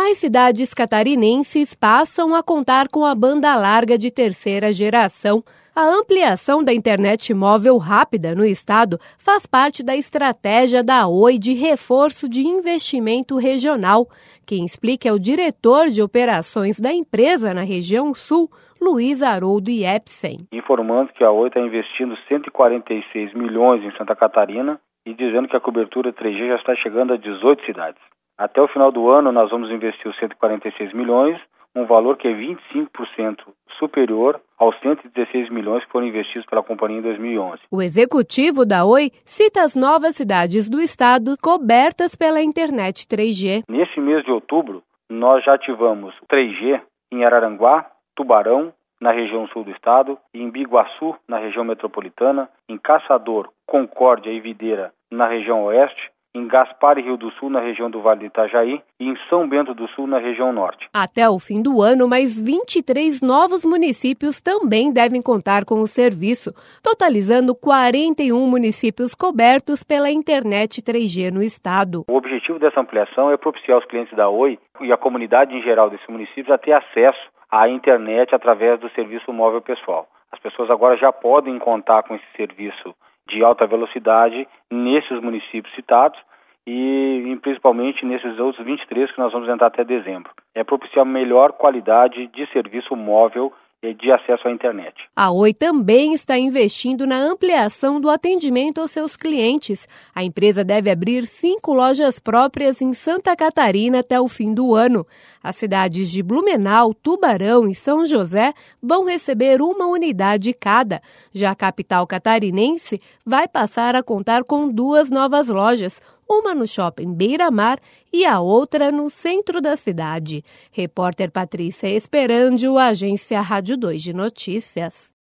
Mais cidades catarinenses passam a contar com a banda larga de terceira geração. A ampliação da internet móvel rápida no estado faz parte da estratégia da Oi de reforço de investimento regional. Quem explica é o diretor de operações da empresa na região sul, Luiz Haroldo Jepsen. Informando que a Oi está investindo 146 milhões em Santa Catarina e dizendo que a cobertura 3G já está chegando a 18 cidades. Até o final do ano nós vamos investir os 146 milhões, um valor que é 25% superior aos 116 milhões que foram investidos pela companhia em 2011. O executivo da Oi cita as novas cidades do estado cobertas pela internet 3G. Nesse mês de outubro, nós já ativamos 3G em Araranguá, Tubarão, na região sul do estado, em Biguaçu, na região metropolitana, em Caçador, Concórdia e Videira, na região oeste, em Gaspar e Rio do Sul, na região do Vale do Itajaí, e em São Bento do Sul, na região norte. Até o fim do ano, mais 23 novos municípios também devem contar com o serviço, totalizando 41 municípios cobertos pela internet 3G no estado. O objetivo dessa ampliação é propiciar aos clientes da Oi e a comunidade em geral desses municípios a ter acesso à internet através do serviço móvel pessoal. As pessoas agora já podem contar com esse serviço de alta velocidade nesses municípios citados e principalmente nesses outros 23 que nós vamos entrar até dezembro. É propiciar melhor qualidade de serviço móvel e de acesso à internet. A Oi também está investindo na ampliação do atendimento aos seus clientes. A empresa deve abrir 5 lojas próprias em Santa Catarina até o fim do ano. As cidades de Blumenau, Tubarão e São José vão receber uma unidade cada. Já a capital catarinense vai passar a contar com 2 novas lojas, uma no shopping Beira-Mar e a outra no centro da cidade. Repórter Patrícia Esperandio, Agência Rádio 2 de Notícias.